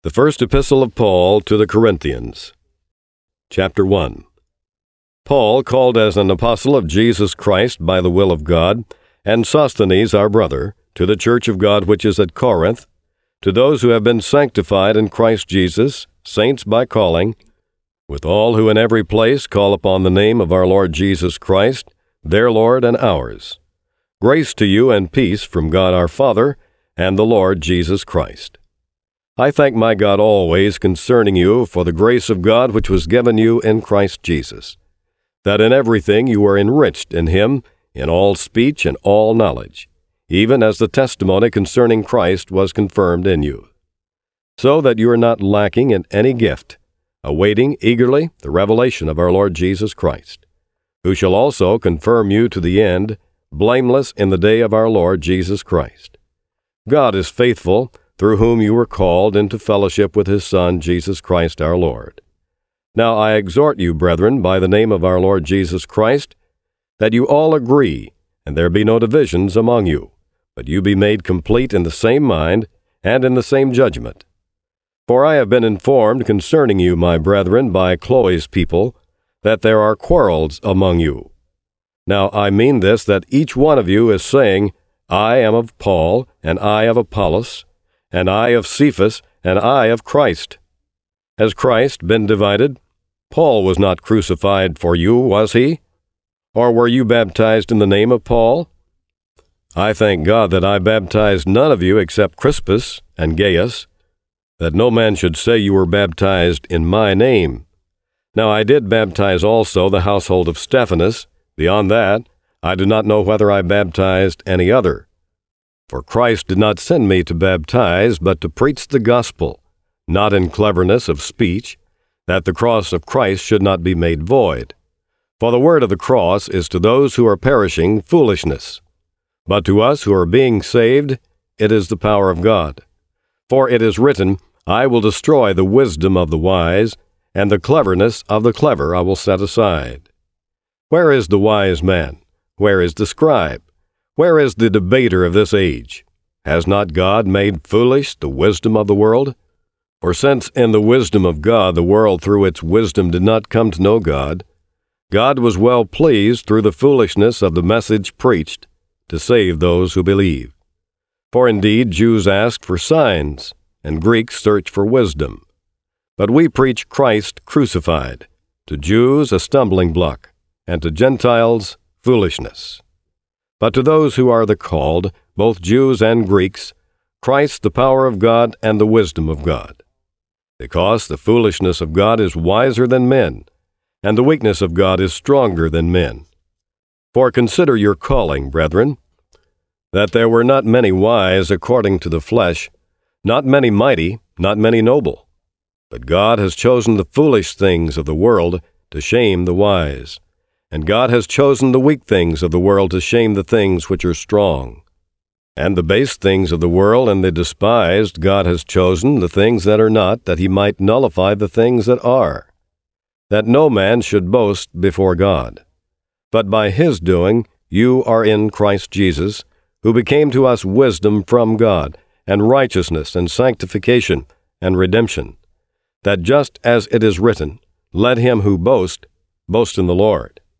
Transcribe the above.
The First Epistle of Paul to the Corinthians. Chapter 1. Paul, called as an apostle of Jesus Christ by the will of God, and Sosthenes our brother, to the church of God which is at Corinth, to those who have been sanctified in Christ Jesus, saints by calling, with all who in every place call upon the name of our Lord Jesus Christ, their Lord and ours. Grace to you and peace from God our Father and the Lord Jesus Christ. I thank my God always concerning you for the grace of God which was given you in Christ Jesus, that in everything you are enriched in him, in all speech and all knowledge, even as the testimony concerning Christ was confirmed in you, so that you are not lacking in any gift, awaiting eagerly the revelation of our Lord Jesus Christ, who shall also confirm you to the end, blameless in the day of our Lord Jesus Christ. God is faithful, through whom you were called into fellowship with his Son, Jesus Christ our Lord. Now I exhort you, brethren, by the name of our Lord Jesus Christ, that you all agree, and there be no divisions among you, but you be made complete in the same mind and in the same judgment. For I have been informed concerning you, my brethren, by Chloe's people, that there are quarrels among you. Now I mean this, that each one of you is saying, I am of Paul, and I of Apollos, and I of Cephas, and I of Christ. Has Christ been divided? Paul was not crucified for you, was he? Or were you baptized in the name of Paul? I thank God that I baptized none of you except Crispus and Gaius, that no man should say you were baptized in my name. Now I did baptize also the household of Stephanas. Beyond that, I do not know whether I baptized any other. For Christ did not send me to baptize, but to preach the gospel, not in cleverness of speech, that the cross of Christ should not be made void. For the word of the cross is to those who are perishing foolishness, but to us who are being saved it is the power of God. For it is written, I will destroy the wisdom of the wise, and the cleverness of the clever I will set aside. Where is the wise man? Where is the scribe? Where is the debater of this age? Has not God made foolish the wisdom of the world? For since in the wisdom of God the world through its wisdom did not come to know God, God was well pleased through the foolishness of the message preached to save those who believe. For indeed Jews ask for signs, and Greeks search for wisdom. But we preach Christ crucified, to Jews a stumbling block, and to Gentiles foolishness. But to those who are the called, both Jews and Greeks, Christ the power of God and the wisdom of God. Because the foolishness of God is wiser than men, and the weakness of God is stronger than men. For consider your calling, brethren, that there were not many wise according to the flesh, not many mighty, not many noble. But God has chosen the foolish things of the world to shame the wise. And God has chosen the weak things of the world to shame the things which are strong. And the base things of the world and the despised God has chosen, the things that are not, that he might nullify the things that are, that no man should boast before God. But by his doing you are in Christ Jesus, who became to us wisdom from God, and righteousness, and sanctification, and redemption, that just as it is written, let him who boast, boast in the Lord.